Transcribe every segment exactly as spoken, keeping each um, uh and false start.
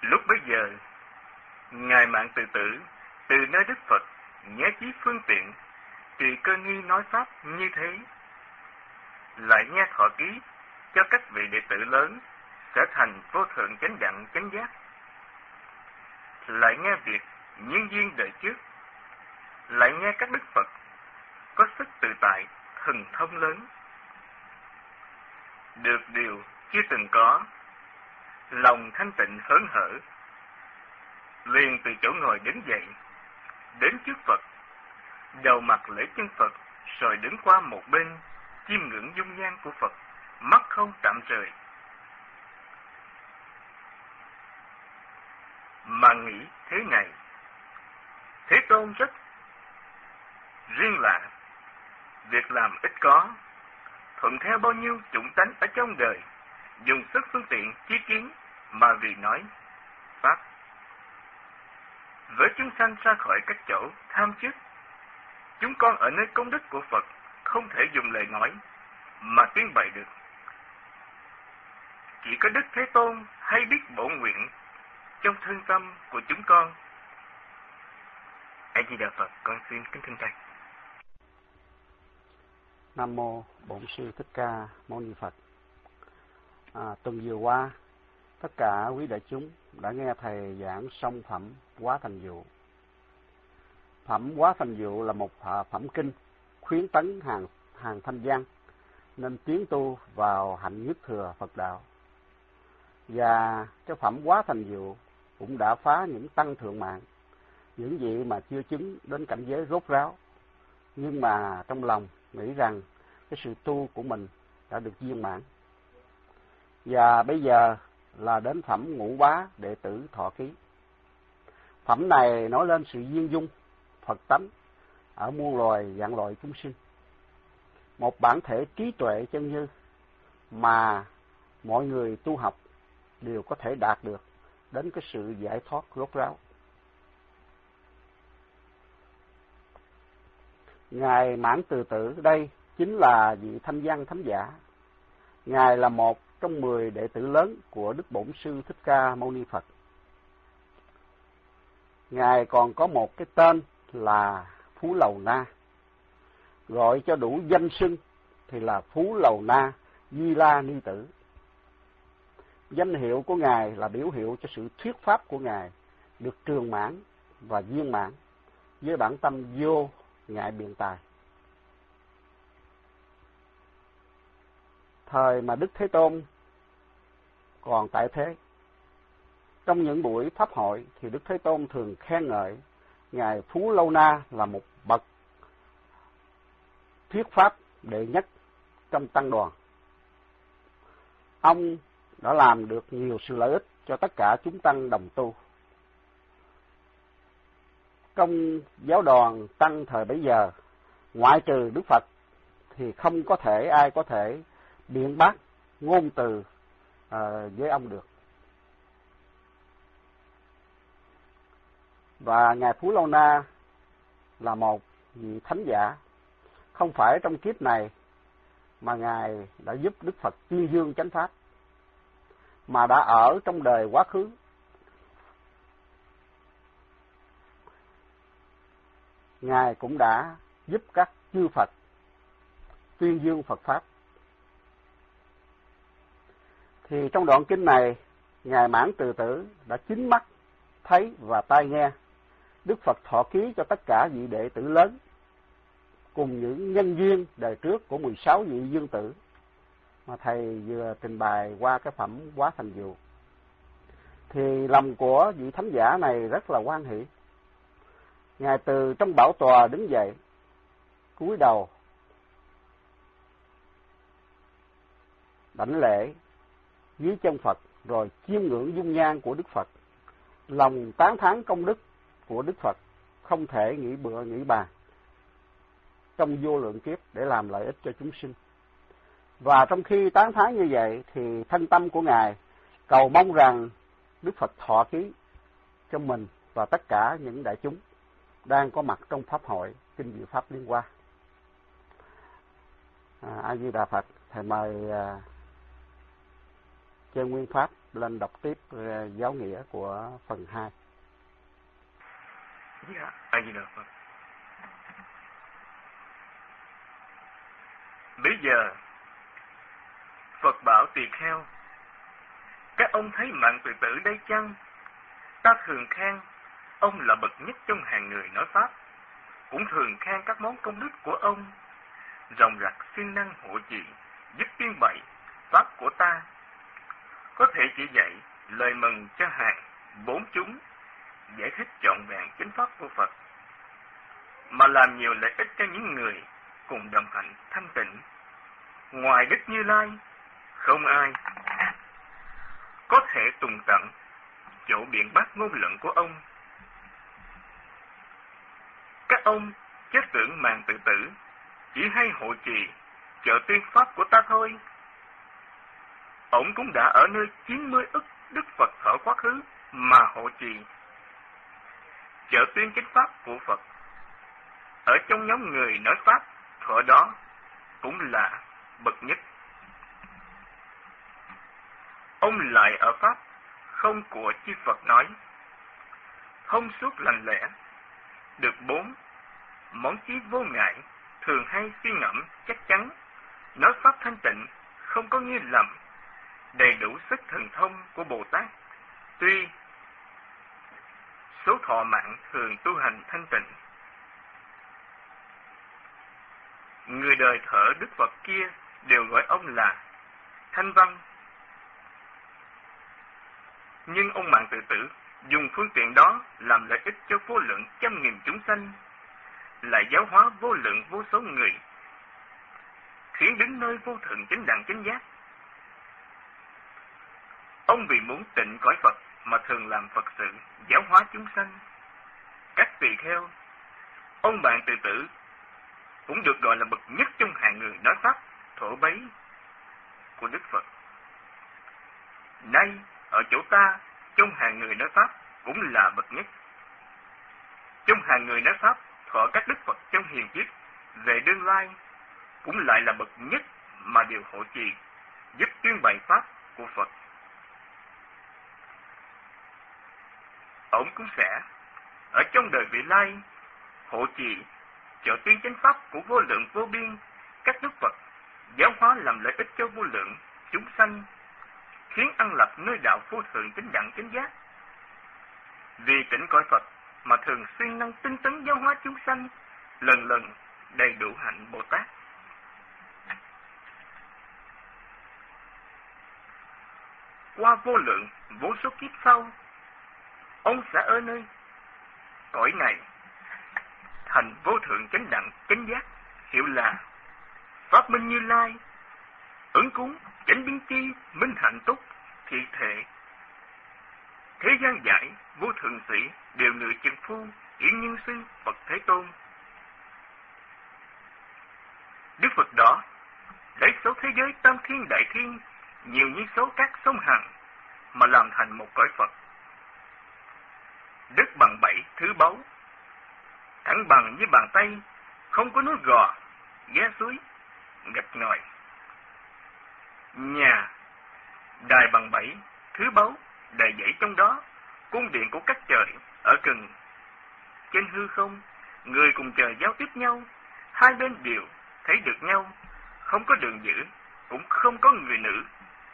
Lúc bấy giờ, Ngài Mạng Từ Tử từ nơi Đức Phật nhé chí phương tiện tùy cơ nghi nói pháp như thế, lại nghe thọ ký cho các vị đệ tử lớn sẽ thành vô thượng chánh đẳng chánh giác, lại nghe việc nhân duyên đời trước, lại nghe các đức Phật có sức tự tại thần thông lớn, được điều chưa từng có, lòng thanh tịnh hớn hở, liền từ chỗ ngồi đứng dậy, đến trước Phật, đầu mặt lễ chân Phật, rồi đứng qua một bên, chiêm ngưỡng dung nhan của Phật, mắt không tạm rời, mà nghĩ thế này: Thế Tôn rất riêng lạ, việc làm ít có, thuận theo bao nhiêu chủng tánh ở trong đời, dùng sức phương tiện chi kiến mà vì nói pháp, với chúng sanh ra khỏi các chỗ tham trước. Chúng con ở nơi công đức của Phật không thể dùng lời nói mà tuyên bày được. Chỉ có Đức Thế Tôn hay biết bổn nguyện trong thân tâm của chúng con. A Di Đà Phật. Con xin kính thưa thầy. Nam mô Bổn Sư Thích Ca Mâu Ni Phật. À, tuần vừa qua, tất cả quý đại chúng đã nghe thầy giảng xong phẩm Quá Thành Dụ. Phẩm Quá Thành Dụ là một phẩm kinh khuyến tấn hàng hàng thanh văn nên tiến tu vào hạnh nhất thừa Phật đạo. Và cái phẩm Quá Thành Dụ cũng đã phá những tăng thượng mạng, những vị mà chưa chứng đến cảnh giới rốt ráo, nhưng mà trong lòng nghĩ rằng cái sự tu của mình đã được viên mãn. Và bây giờ là đến phẩm Ngũ Bá Đệ Tử Thọ Ký. Phẩm này nói lên sự viên dung Phật tánh ở muôn loài vạn loại chúng sinh, một bản thể trí tuệ chân như mà mọi người tu học đều có thể đạt được đến cái sự giải thoát rốt ráo. Ngài Mãn Từ Tử đây chính là vị thanh văn thánh giả. Ngài là một trong mười đệ tử lớn của Đức Bổn Sư Thích Ca Mâu Ni Phật. Ngài còn có một cái tên là Phú Lầu Na, gọi cho đủ danh xưng thì là Phú Lầu Na Di La Ni Tử. Danh hiệu của Ngài là biểu hiệu cho sự thuyết pháp của Ngài được trường mãn và viên mãn với bản tâm vô ngại biện tài. Thời mà Đức Thế Tôn còn tại thế, trong những buổi pháp hội thì Đức Thế Tôn thường khen ngợi Ngài Phú Lâu Na là một bậc thuyết pháp đệ nhất trong tăng đoàn. Ông đã làm được nhiều sự lợi ích cho tất cả chúng tăng đồng tu. Trong giáo đoàn tăng thời bấy giờ, ngoại trừ Đức Phật thì không có thể ai có thể biện bác ngôn từ à, với ông được. Và Ngài Phú Lâu Na là một vị thánh giả, không phải trong kiếp này mà Ngài đã giúp Đức Phật tuyên dương chánh pháp, mà đã ở trong đời quá khứ. Ngài cũng đã giúp các chư Phật tuyên dương Phật pháp. Thì trong đoạn kinh này, Ngài Mãn Từ Tử đã chính mắt thấy và tai nghe Đức Phật thọ ký cho tất cả vị đệ tử lớn cùng những nhân duyên đời trước của mười sáu vị dương tử mà thầy vừa trình bày qua cái phẩm Quá Thành Dụ. Thì lòng của vị thánh giả này rất là hoan hỷ. Ngài từ trong bảo tòa đứng dậy, cúi đầu đảnh lễ dưới chân Phật, rồi chiêm ngưỡng dung nhan của Đức Phật, lòng tán thán công đức của Đức Phật không thể nghĩ bừa nghĩ bàn trong vô lượng kiếp để làm lợi ích cho chúng sinh. Và trong khi tán thán như vậy thì thân tâm của Ngài cầu mong rằng Đức Phật thọ ký cho mình và tất cả những đại chúng đang có mặt trong pháp hội kinh diệu pháp liên hoa. A Di Đà Phật. Thầy mời uh, Chân Nguyên Pháp. lên đọc tiếp giáo nghĩa của phần hai. Dạ, ai gì đâu. Bây giờ, Phật bảo tỳ kheo, các ông thấy mạng tự tử đây chăng? Ta thường khen ông là bậc nhất trong hàng người nói Pháp, cũng thường khen các món công đức của ông, ròng rạc siêng năng hộ trì, giúp tuyên bày Pháp của ta, có thể chỉ dạy lời mừng cho hàng bốn chúng, giải thích trọn vẹn chính Pháp của Phật, mà làm nhiều lợi ích cho những người cùng đồng hành thanh tịnh. Ngoài Đức Như Lai, không ai có thể tùng tận chỗ biện bác ngôn luận của ông. Các ông chớ tưởng màng tự tử chỉ hay hộ trì trợ tuyên Pháp của ta thôi. Ông cũng đã ở nơi chín mươi ức Đức Phật ở quá khứ mà hộ trì trợ tuyên chính Pháp của Phật. Ở trong nhóm người nói Pháp thuở đó cũng là bậc nhất. Ông lại ở Pháp không của chư Phật nói, thông suốt lành lẽ, được bốn món chí vô ngại, thường hay suy ngẫm chắc chắn, nói Pháp thanh tịnh, không có nghi lầm, đầy đủ sức thần thông của Bồ Tát. Tuy số thọ mạng thường tu hành thanh tịnh, người đời thở Đức Phật kia đều gọi ông là Thanh Văn. Nhưng ông Mạng Tự Tử dùng phương tiện đó làm lợi ích cho vô lượng trăm nghìn chúng sanh, lại giáo hóa vô lượng vô số người, khiến đứng nơi vô thượng chánh đẳng chánh giác. Ông vì muốn tịnh cõi Phật mà thường làm Phật sự, giáo hóa chúng sanh. Các tỳ kheo, ông Bạn Tự Tử cũng được gọi là bậc nhất trong hàng người nói Pháp thổ bấy của Đức Phật. Nay, ở chỗ ta, trong hàng người nói Pháp cũng là bậc nhất. Trong hàng người nói Pháp thọ các Đức Phật trong hiền kiếp, về đương lai, cũng lại là bậc nhất mà đều hộ trì, giúp tuyên bày Pháp của Phật. Ông cũng sẽ, ở trong đời vị lai, hộ trì, trợ tuyên chánh Pháp của vô lượng vô biên, các Đức Phật, giáo hóa làm lợi ích cho vô lượng chúng sanh, khiến ăn lập nơi đạo vô thượng chánh đẳng chánh giác. Vì tịnh cõi Phật mà thường xuyên năng tinh tấn giáo hóa chúng sanh, lần lần đầy đủ hạnh Bồ Tát. Qua vô lượng vô số kiếp sau, ông sẽ ở nơi cõi này thành vô thượng chánh đẳng chánh giác, hiệu là Pháp Minh Như Lai, ứng cúng chánh biến chi minh hạnh túc thị thể. Thế gian giải vô thượng sĩ đều ngự chân phu yển nhân sư Phật Thế Tôn. Đức Phật đó lấy số thế giới tam thiên đại thiên nhiều như số các sông hằng mà làm thành một cõi Phật. Đất bằng bảy thứ báu, thẳng bằng như bàn tay, không có núi gò, ghe suối, gạch ngòi. Nhà, đài bằng bảy thứ báu, đầy dãy trong đó, cung điện của các trời ở gần trên hư không, người cùng trời giao tiếp nhau, hai bên đều thấy được nhau, không có đường giữ, cũng không có người nữ.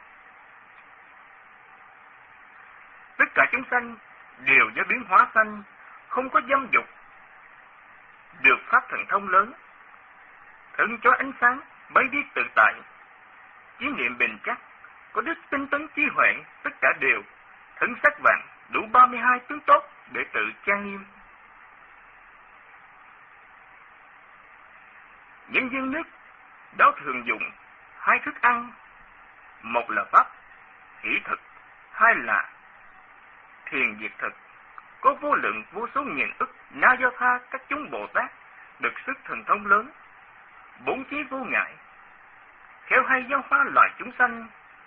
Tất cả chúng sanh đều do biến hóa sanh, không có dâm dục, được pháp thần thông lớn, thân cho ánh sáng, bay đi tự tại, chí niệm bền chắc, có đức tinh tấn trí huệ, tất cả đều thân sắc vàng, đủ ba mươi hai tướng tốt để tự trang nghiêm. Nhân dân nước đó thường dùng hai thức ăn, một là pháp hỷ thực, hai là thiền diệt thực. Có vô lượng vô số nghìn ức na do tha các chúng Bồ Tát được sức thần thông lớn, bốn chí vô ngại, khéo hay giáo hóa loài chúng sanh.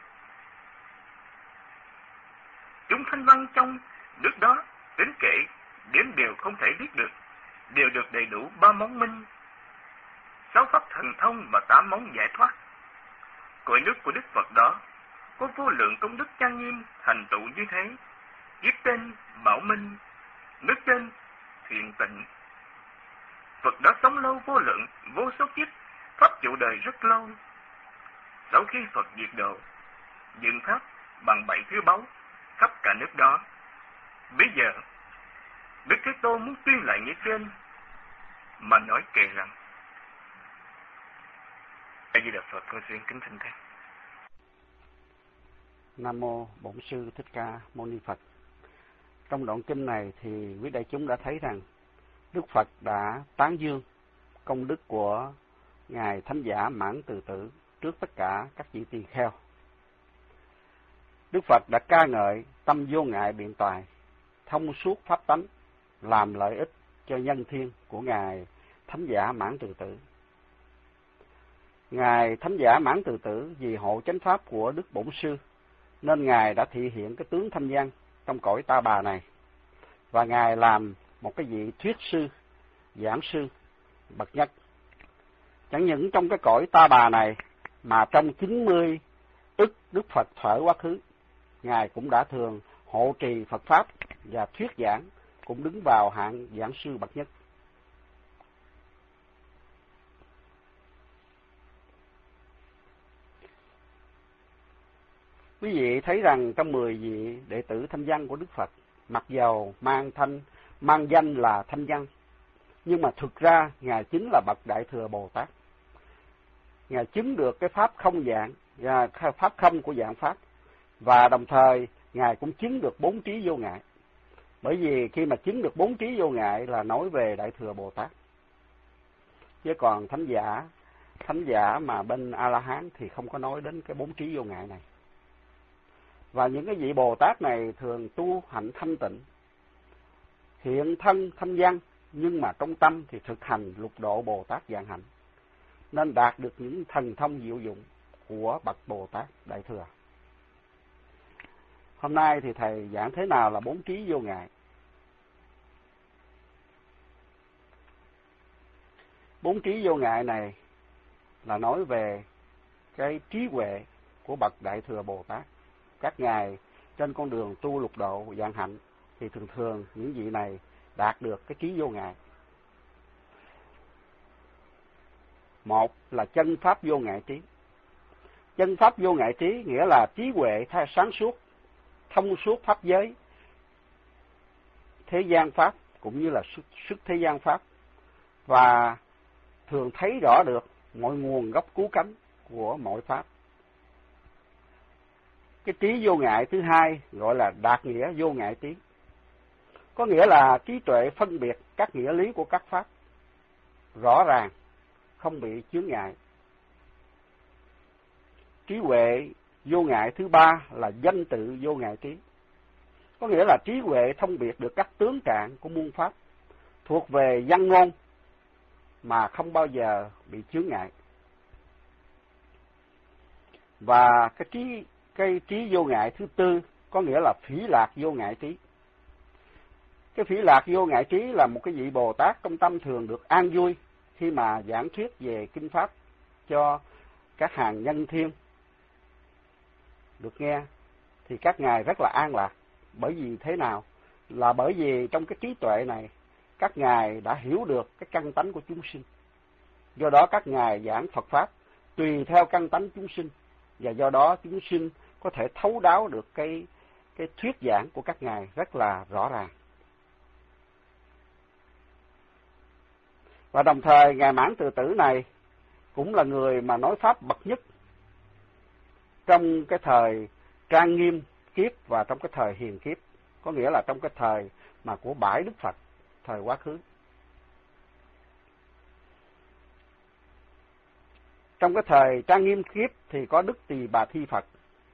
Chúng thanh văn trong nước đó tính kể đến đều không thể biết được, đều được đầy đủ ba món minh, sáu pháp thần thông và tám món giải thoát. Cõi nước của Đức Phật đó có vô lượng công đức trang nghiêm thành tựu như thế. Kiếp tên Bảo Minh, nước tên Thiện Tịnh. Phật đã sống lâu vô lượng, vô số kiếp, pháp trụ đời rất lâu. Sau khi Phật diệt độ, dựng pháp bằng bảy thứ báu khắp cả nước đó. Bây giờ, Đức Thế Tôn muốn tuyên lại như trên, mà nói kể rằng: A Di Đà Phật, con xin kính thỉnh thầy. Nam mô Bổn Sư Thích Ca Mâu Ni Phật. Trong đoạn kinh này thì quý đại chúng đã thấy rằng Đức Phật đã tán dương công đức của ngài Thánh Giả Mãn Từ Tử trước tất cả các vị tỳ kheo. Đức Phật đã ca ngợi tâm vô ngại biện tài, thông suốt pháp tánh, làm lợi ích cho nhân thiên của ngài Thánh Giả Mãn Từ Tử. Ngài Thánh Giả Mãn Từ Tử vì hộ chánh pháp của Đức Bổn Sư nên ngài đã thị hiện cái tướng thanh văn trong cõi ta bà này, và ngài làm một cái vị thuyết sư, giảng sư bậc nhất. Chẳng những trong cái cõi ta bà này mà trong chín mươi ức Đức Phật thuở quá khứ, ngài cũng đã thường hộ trì Phật pháp và thuyết giảng, cũng đứng vào hạng giảng sư bậc nhất. Quý vị thấy rằng trong mười vị đệ tử thanh văn của Đức Phật, mặc dầu mang thanh mang danh là thanh văn, nhưng mà thực ra ngài chính là bậc Đại Thừa Bồ Tát. Ngài chứng được cái pháp không dạng và pháp không của dạng pháp, và đồng thời ngài cũng chứng được bốn trí vô ngại. Bởi vì khi mà chứng được bốn trí vô ngại là nói về Đại Thừa Bồ Tát, chứ còn thánh giả thánh giả mà bên A La Hán thì không có nói đến cái bốn trí vô ngại này. Và những cái vị Bồ Tát này thường tu hạnh thanh tịnh, hiện thân thanh văn, nhưng mà trong tâm thì thực hành lục độ Bồ Tát vạn hạnh, nên đạt được những thần thông diệu dụng của bậc Bồ Tát Đại Thừa. Hôm nay thì thầy giảng thế nào là bốn trí vô ngại. Bốn trí vô ngại này là nói về cái trí huệ của bậc Đại Thừa Bồ Tát. Các ngài trên con đường tu lục độ vạn hạnh thì thường thường những vị này đạt được cái trí vô ngại. Một là chân pháp vô ngại trí. Chân pháp vô ngại trí nghĩa là trí huệ thay sáng suốt, thông suốt pháp giới, thế gian pháp cũng như là sức, sức thế gian pháp, và thường thấy rõ được mọi nguồn gốc cứu cánh của mọi pháp. Cái trí vô ngại thứ hai gọi là đạt nghĩa vô ngại trí, có nghĩa là trí tuệ phân biệt các nghĩa lý của các pháp rõ ràng, không bị chướng ngại. Trí huệ vô ngại thứ ba là danh tự vô ngại trí, có nghĩa là trí huệ phân biệt được các tướng trạng của muôn pháp thuộc về văn ngôn mà không bao giờ bị chướng ngại. Và cái trí cái trí vô ngại thứ tư có nghĩa là phỉ lạc vô ngại trí. Cái phỉ lạc vô ngại trí là một cái vị Bồ Tát trong tâm thường được an vui khi mà giảng thuyết về kinh pháp cho các hàng nhân thiên được nghe, thì các ngài rất là an lạc. Bởi vì thế nào? Là bởi vì trong cái trí tuệ này các ngài đã hiểu được cái căn tánh của chúng sinh. Do đó các ngài giảng Phật pháp tùy theo căn tánh chúng sinh, và do đó chúng sinh có thể thấu đáo được cái cái thuyết giảng của các ngài rất là rõ ràng. Và đồng thời ngài Mãn Từ Tử này cũng là người mà nói pháp bậc nhất trong cái thời trang nghiêm kiếp và trong cái thời hiền kiếp, có nghĩa là trong cái thời mà của bãi Đức Phật, thời quá khứ. Trong cái thời trang nghiêm kiếp thì có Đức Tỳ Bà Thi Phật,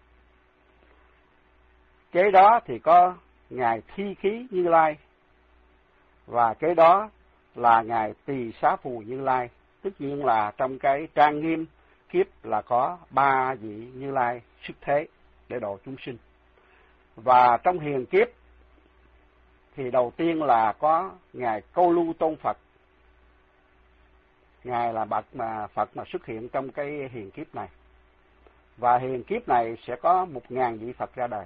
kế đó thì có ngài Thi Khí Như Lai, và kế đó là ngài Tỳ Xá Phù Như Lai. Tất nhiên là trong cái trang nghiêm kiếp là có ba vị Như Lai xuất thế để độ chúng sinh. Và trong hiền kiếp thì đầu tiên là có ngài Câu Lưu Tôn Phật. Ngài là bậc mà Phật mà xuất hiện trong cái hiền kiếp này. và hiền kiếp này sẽ có một ngàn vị Phật ra đời.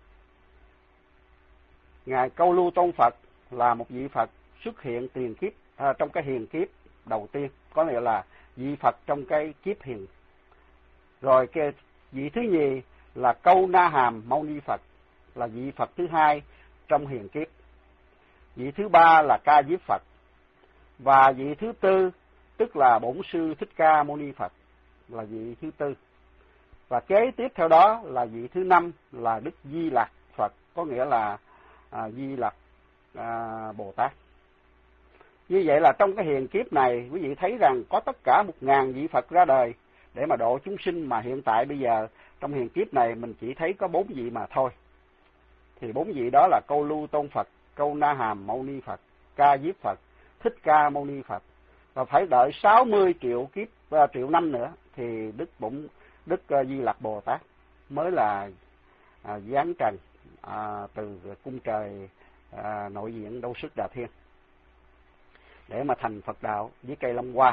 Ngài Câu Lưu Tôn Phật là một vị Phật xuất hiện tiền kiếp à, trong cái hiền kiếp đầu tiên, có nghĩa là vị Phật trong cái kiếp hiền. Rồi cái vị thứ nhì là Câu Na Hàm Mâu Ni Phật, là vị Phật thứ hai trong hiền kiếp. Vị thứ ba là Ca Diếp Phật, và vị thứ tư tức là Bổn Sư Thích Ca Mâu Ni Phật là vị thứ tư. Và kế tiếp theo đó là vị thứ năm là Đức Di Lặc Phật, có nghĩa là à, Di Lặc à, Bồ Tát. Như vậy là trong cái hiền kiếp này, quý vị thấy rằng có tất cả một ngàn vị Phật ra đời để mà độ chúng sinh, mà hiện tại bây giờ trong hiền kiếp này mình chỉ thấy có bốn vị mà thôi. Thì bốn vị đó là Câu Lưu Tôn Phật, Câu Na Hàm Mâu Ni Phật, Ca Diếp Phật, Thích Ca Mâu Ni Phật. Và phải đợi sáu mươi triệu kiếp uh, triệu năm nữa thì Đức Bổn Đức uh, Di Lặc Bồ Tát mới là uh, giáng trần uh, từ cung trời uh, nội diện Đâu Sức Đà Thiên để mà thành Phật đạo với cây Long Hoa.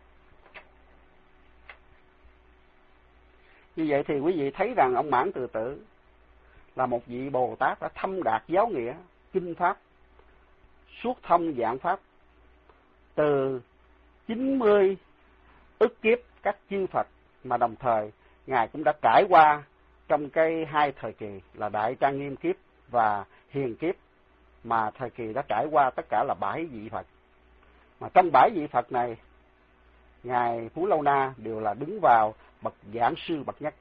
Như vậy thì quý vị thấy rằng ông Mãn Từ Tử là một vị Bồ Tát đã thâm đạt giáo nghĩa, kinh pháp, suốt thông dạng pháp từ chín mươi ức kiếp các chư Phật, mà đồng thời Ngài cũng đã trải qua trong cái hai thời kỳ là Đại Trang Nghiêm kiếp và Hiền kiếp, mà thời kỳ đã trải qua tất cả là bảy vị Phật. Mà trong bảy vị Phật này, Ngài Phú Lâu Na đều là đứng vào bậc giảng sư bậc nhất.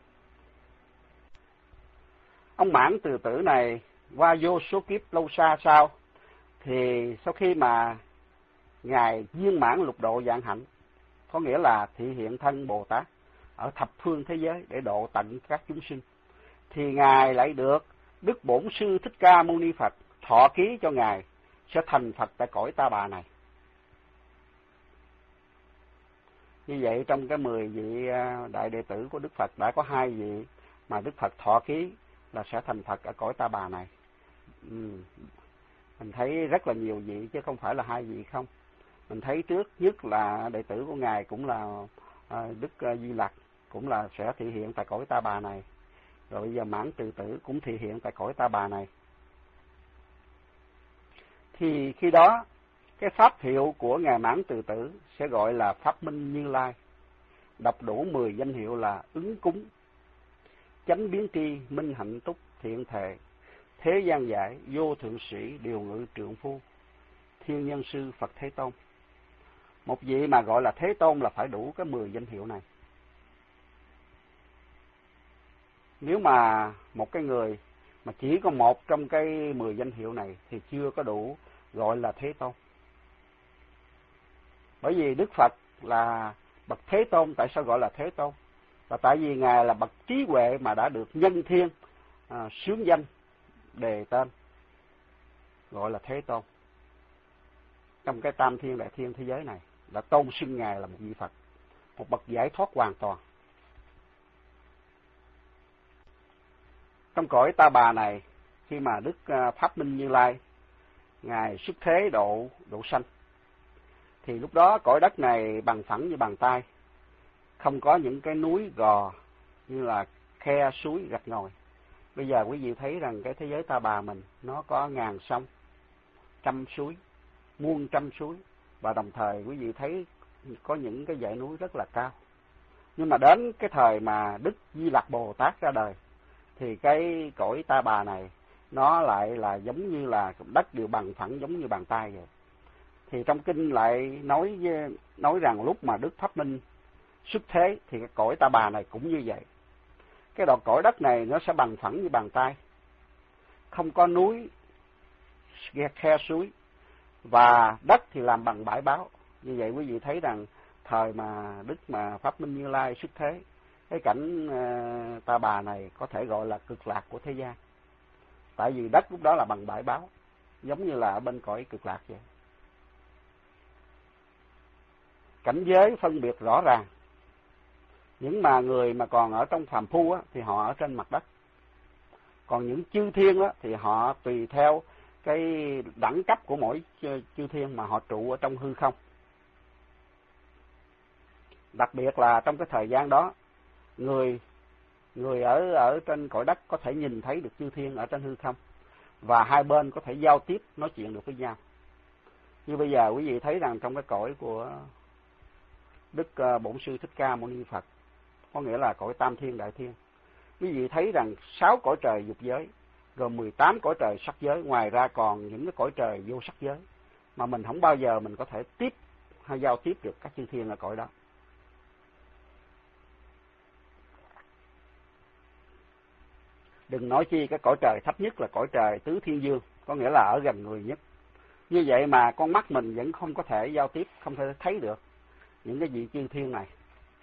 Ông Mãn Từ Tử này qua vô số kiếp lâu xa sau, thì sau khi mà Ngài viên mãn lục độ vạn hạnh, có nghĩa là thị hiện thân Bồ Tát ở thập phương thế giới để độ tận các chúng sinh, thì Ngài lại được Đức Bổn Sư Thích Ca Mâu Ni Phật thọ ký cho Ngài sẽ thành Phật tại cõi Ta Bà này. Như vậy trong cái mười vị đại đệ tử của Đức Phật đã có hai vị mà Đức Phật thọ ký là sẽ thành Phật ở cõi Ta Bà này. Ừ. Mình thấy rất là nhiều vị chứ không phải là hai vị không. Mình thấy trước nhất là đệ tử của Ngài cũng là à, Đức à, Di Lặc, cũng là sẽ thị hiện tại cõi Ta Bà này. Rồi bây giờ Mãn Từ Tử cũng thị hiện tại cõi Ta Bà này. Thì khi đó cái pháp hiệu của Ngài Mãn Từ Tử sẽ gọi là Pháp Minh Như Lai, đọc đủ mười danh hiệu là ứng cúng, chánh biến tri, minh hạnh túc, thiện thệ, thế gian giải, vô thượng sĩ, điều ngự trượng phu, thiên nhân sư, Phật Thế Tôn. Một vị mà gọi là Thế Tôn là phải đủ cái mười danh hiệu này. Nếu mà một cái người mà chỉ có một trong cái mười danh hiệu này thì chưa có đủ gọi là Thế Tôn. Bởi vì Đức Phật là bậc Thế Tôn, tại sao gọi là Thế Tôn? Là tại vì Ngài là bậc trí huệ mà đã được nhân thiên à, xướng danh đề tên, gọi là Thế Tôn. Trong cái tam thiên đại thiên thế giới này là tôn xưng Ngài là một vị Phật, một bậc giải thoát hoàn toàn. Trong cõi Ta Bà này, khi mà Đức Pháp Minh Như Lai Ngài xuất thế độ độ sanh, thì lúc đó cõi đất này bằng phẳng như bàn tay, không có những cái núi gò như là khe suối rạch ngòi. Bây giờ quý vị thấy rằng cái thế giới Ta Bà mình nó có ngàn sông, trăm suối, muôn trăm suối, và đồng thời quý vị thấy có những cái dãy núi rất là cao. Nhưng mà đến cái thời mà Đức Di Lặc Bồ Tát ra đời thì cái cõi Ta Bà này nó lại là giống như là đất đều bằng phẳng giống như bàn tay vậy. Thì trong kinh lại nói nói rằng lúc mà Đức Pháp Minh xuất thế thì cái cõi Ta Bà này cũng như vậy. Cái đoạn cõi đất này nó sẽ bằng phẳng như bàn tay, không có núi khe suối, và đất thì làm bằng bãi báo. Như vậy quý vị thấy rằng thời mà Đức mà Pháp Minh Như Lai xuất thế, cái cảnh uh, Ta Bà này có thể gọi là cực lạc của thế gian. Tại vì đất lúc đó là bằng bãi báo, giống như là ở bên cõi cực lạc vậy. Cảnh giới phân biệt rõ ràng. Những mà người mà còn ở trong phàm phu á, thì họ ở trên mặt đất. Còn những chư thiên á, thì họ tùy theo cái đẳng cấp của mỗi chư thiên mà họ trụ ở trong hư không. Đặc biệt là trong cái thời gian đó, người Người ở ở trên cõi đất có thể nhìn thấy được chư thiên ở trên hư không, và hai bên có thể giao tiếp nói chuyện được với nhau. Như bây giờ quý vị thấy rằng trong cái cõi của Đức Bổn Sư Thích Ca Mâu Ni Phật, có nghĩa là cõi Tam Thiên Đại Thiên, quý vị thấy rằng sáu cõi trời dục giới, rồi mười tám cõi trời sắc giới, ngoài ra còn những cái cõi trời vô sắc giới mà mình không bao giờ mình có thể tiếp hay giao tiếp được các chư thiên ở cõi đó. Đừng nói chi cái cõi trời thấp nhất là cõi trời Tứ Thiên Dương, có nghĩa là ở gần người nhất. Như vậy mà con mắt mình vẫn không có thể giao tiếp, không thể thấy được những cái vị chư thiên này.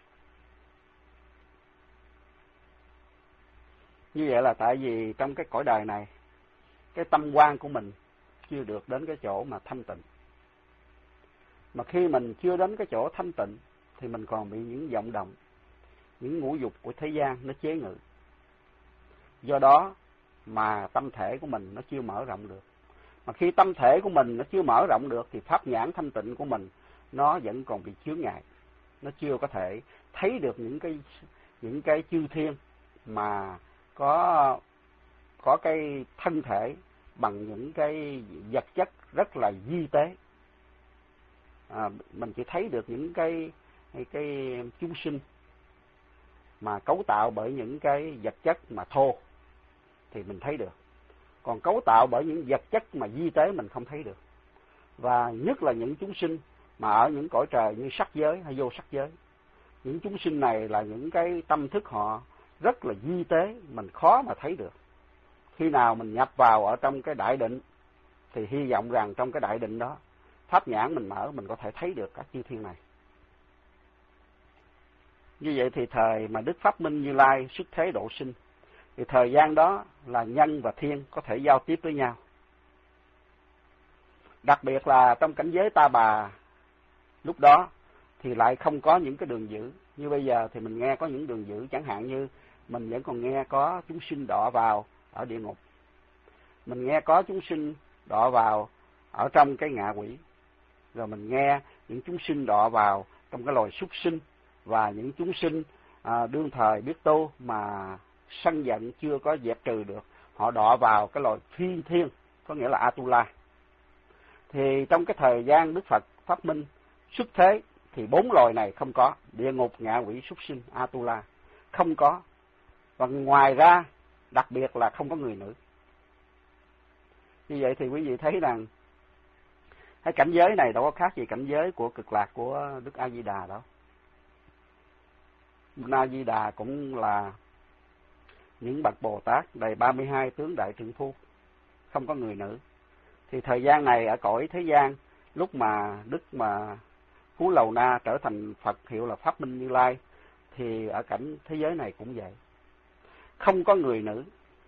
Như vậy là tại vì trong cái cõi đời này, cái tâm quan của mình chưa được đến cái chỗ mà thanh tịnh. Mà khi mình chưa đến cái chỗ thanh tịnh thì mình còn bị những vọng động, những ngũ dục của thế gian nó chế ngự. Do đó mà tâm thể của mình nó chưa mở rộng được. Mà khi tâm thể của mình nó chưa mở rộng được thì pháp nhãn thanh tịnh của mình nó vẫn còn bị chướng ngại. Nó chưa có thể thấy được những cái những cái chư thiên mà có có cái thân thể bằng những cái vật chất rất là vi tế. À, mình chỉ thấy được những cái cái, cái chúng sinh mà cấu tạo bởi những cái vật chất mà thô thì mình thấy được. Còn cấu tạo bởi những vật chất mà vi tế mình không thấy được. Và nhất là những chúng sinh mà ở những cõi trời như sắc giới hay vô sắc giới. Những chúng sinh này là những cái tâm thức họ rất là vi tế, mình khó mà thấy được. Khi nào mình nhập vào ở trong cái đại định thì hy vọng rằng trong cái đại định đó, pháp nhãn mình mở, mình có thể thấy được các chư thiên này. Như vậy thì thời mà Đức Pháp Minh Như Lai xuất thế độ sinh, thì thời gian đó là nhân và thiên có thể giao tiếp với nhau. Đặc biệt là trong cảnh giới Ta Bà lúc đó thì lại không có những cái đường dữ. Như bây giờ thì mình nghe có những đường dữ, chẳng hạn như mình vẫn còn nghe có chúng sinh đọa vào ở địa ngục. Mình nghe có chúng sinh đọa vào ở trong cái ngạ quỷ. Rồi mình nghe những chúng sinh đọa vào trong cái loài súc sinh, và những chúng sinh à, đương thời biết tu mà sân giận chưa có dẹp trừ được, họ đọa vào cái loài phi thiên, có nghĩa là Atula. Thì trong cái thời gian Đức Phật Pháp Minh xuất thế thì bốn loài này không có, địa ngục, ngạ quỷ, súc sinh, Atula không có. Và ngoài ra đặc biệt là không có người nữ. Như vậy thì quý vị thấy rằng cái cảnh giới này đâu có khác gì cảnh giới của cực lạc của Đức A Di Đà đâu. Đức A Di Đà cũng là những bậc Bồ Tát đầy ba mươi hai tướng đại trượng phu, không có người nữ. Thì thời gian này ở cõi thế gian, lúc mà Đức mà Phú Lầu Na trở thành Phật hiệu là Pháp Minh Như Lai, thì ở cảnh thế giới này cũng vậy, không có người nữ.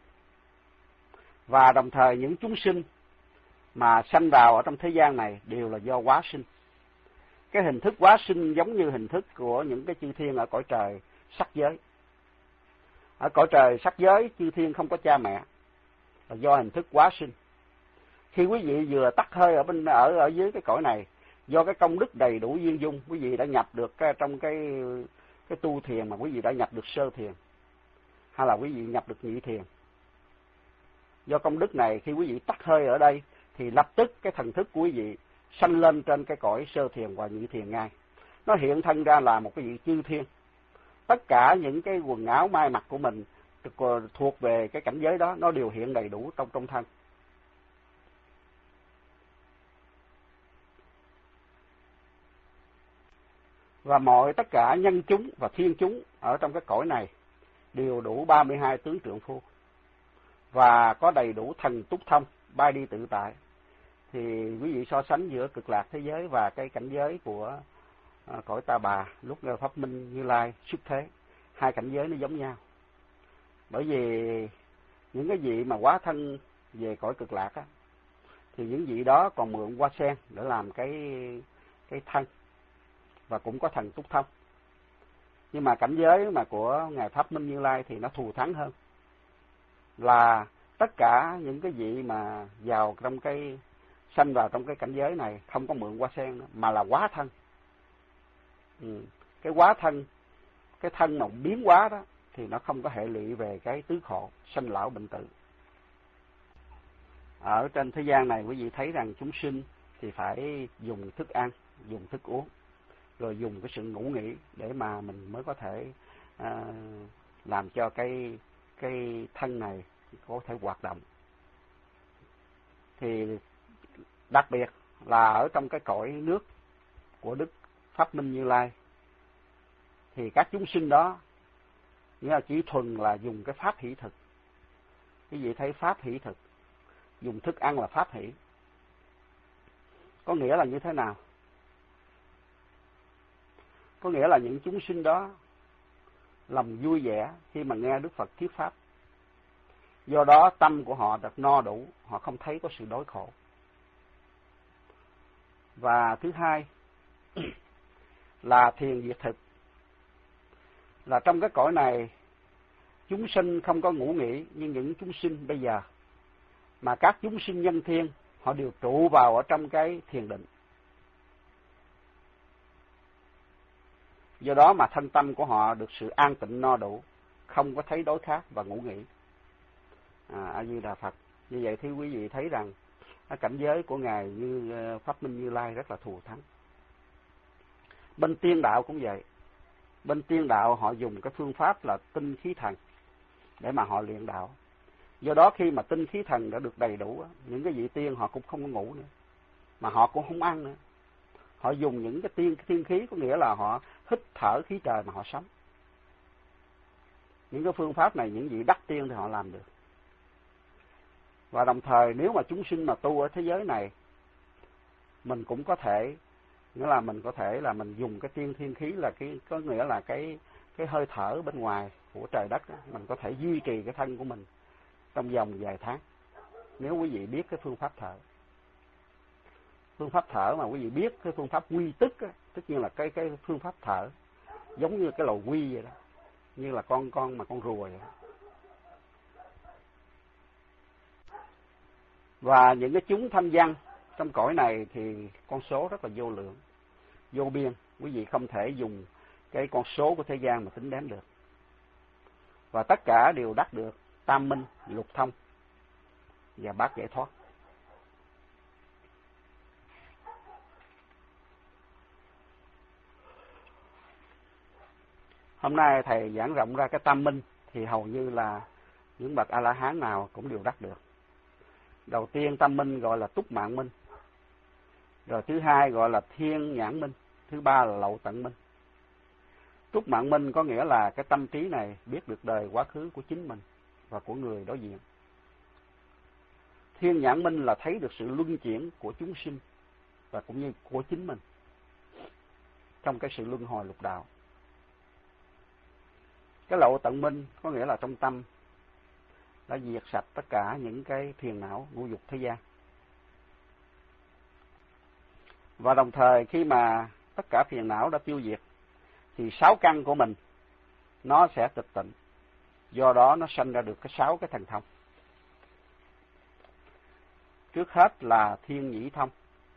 Và đồng thời những chúng sinh mà sanh vào ở trong thế gian này đều là do hóa sinh. Cái hình thức hóa sinh giống như hình thức của những cái chư thiên ở cõi trời sắc giới. Ở cõi trời sắc giới, chư thiên không có cha mẹ, là do hình thức hóa sinh. Khi quý vị vừa tắt hơi ở bên ở ở dưới cái cõi này, do cái công đức đầy đủ duyên dung, quý vị đã nhập được cái, trong cái cái tu thiền mà quý vị đã nhập được sơ thiền, hay là quý vị nhập được nhị thiền. Do công đức này, khi quý vị tắt hơi ở đây thì lập tức cái thần thức của quý vị sanh lên trên cái cõi sơ thiền và nhị thiền ngay. Nó hiện thân ra là một cái vị chư thiên. Tất cả những cái quần áo mai mặc của mình thuộc về cái cảnh giới đó, nó đều hiện đầy đủ trong trong thân. Và mọi tất cả nhân chúng và thiên chúng ở trong cái cõi này đều đủ ba mươi hai tướng trượng phu, và có đầy đủ thần túc thông, bay đi tự tại. Thì quý vị so sánh giữa cực lạc thế giới và cái cảnh giới của à, cõi Ta Bà lúc Pháp Minh Như Lai xuất thế, hai cảnh giới nó giống nhau. Bởi vì những cái vị mà hóa thân về cõi cực lạc á, thì những vị đó còn mượn hoa sen để làm cái cái thân, và cũng có thần túc thông. Nhưng mà cảnh giới mà của ngài Pháp Minh Như Lai thì nó thù thắng hơn, là tất cả những cái vị mà vào trong cái sanh vào trong cái cảnh giới này không có mượn hoa sen nữa, mà là hóa thân. Ừ. Cái hóa thân, cái thân mà biến hóa đó thì nó không có hệ lụy về cái tứ khổ, sanh lão bệnh tử. Ở trên thế gian này quý vị thấy rằng chúng sinh thì phải dùng thức ăn, dùng thức uống, rồi dùng cái sự ngủ nghỉ để mà mình mới có thể à, làm cho cái cái thân này có thể hoạt động. Thì đặc biệt là ở trong cái cõi nước của Đức Pháp Minh Như Lai thì các chúng sinh đó nghĩa là chỉ thuần là dùng cái pháp hỷ thực. Quý vị thấy pháp hỷ thực, dùng thức ăn là pháp hỷ. Có nghĩa là như thế nào? Có nghĩa là những chúng sinh đó lòng vui vẻ khi mà nghe Đức Phật thuyết pháp. Do đó tâm của họ được no đủ, họ không thấy có sự đói khổ. Và thứ hai là thiền diệt thực, là trong cái cõi này chúng sinh không có ngủ nghỉ như những chúng sinh bây giờ, mà các chúng sinh nhân thiên họ đều trụ vào ở trong cái thiền định. Do đó mà thân tâm của họ được sự an tịnh no đủ, không có thấy đói khát và ngủ nghỉ. À, A Di Đà Phật. Như vậy thì quý vị thấy rằng cảnh giới của Ngài như Pháp Minh Như Lai rất là thù thắng. Bên tiên đạo cũng vậy. Bên tiên đạo họ dùng cái phương pháp là tinh khí thần để mà họ luyện đạo. Do đó khi mà tinh khí thần đã được đầy đủ, những cái vị tiên họ cũng không có ngủ nữa, mà họ cũng không ăn nữa. Họ dùng những cái tiên thiên khí, có nghĩa là họ hít thở khí trời mà họ sống. Những cái phương pháp này những vị đắc tiên thì họ làm được. Và đồng thời nếu mà chúng sinh mà tu ở thế giới này, mình cũng có thể, nghĩa là mình có thể là mình dùng cái tiên thiên khí là cái, có nghĩa là cái cái hơi thở bên ngoài của trời đất đó, mình có thể duy trì cái thân của mình trong vòng vài tháng. Nếu quý vị biết cái phương pháp thở, phương pháp thở mà quý vị biết cái phương pháp quy tức á, tất nhiên là cái cái phương pháp thở giống như cái lò quy vậy đó, như là con con mà con rùa vậy đó. Và những cái chúng thanh văn trong cõi này thì con số rất là vô lượng, vô biên, quý vị không thể dùng cái con số của thế gian mà tính đếm được. Và tất cả đều đắc được tam minh, lục thông và bát giải thoát. Hôm nay thầy giảng rộng ra cái tam minh thì hầu như là những bậc A-la-hán nào cũng đều đắc được. Đầu tiên tam minh gọi là túc mạng minh, rồi thứ hai gọi là thiên nhãn minh, thứ ba là lậu tận minh. Túc mạng minh có nghĩa là cái tâm trí này biết được đời quá khứ của chính mình và của người đối diện. Thiên nhãn minh là thấy được sự luân chuyển của chúng sinh và cũng như của chính mình trong cái sự luân hồi lục đạo. Cái lậu tận minh có nghĩa là trong tâm đã diệt sạch tất cả những cái phiền não ngũ dục thế gian. Và đồng thời khi mà tất cả phiền não đã tiêu diệt thì sáu căn của mình nó sẽ tịch tịnh. Do đó nó sanh ra được cái sáu cái thần thông. Trước hết là thiên nhĩ thông.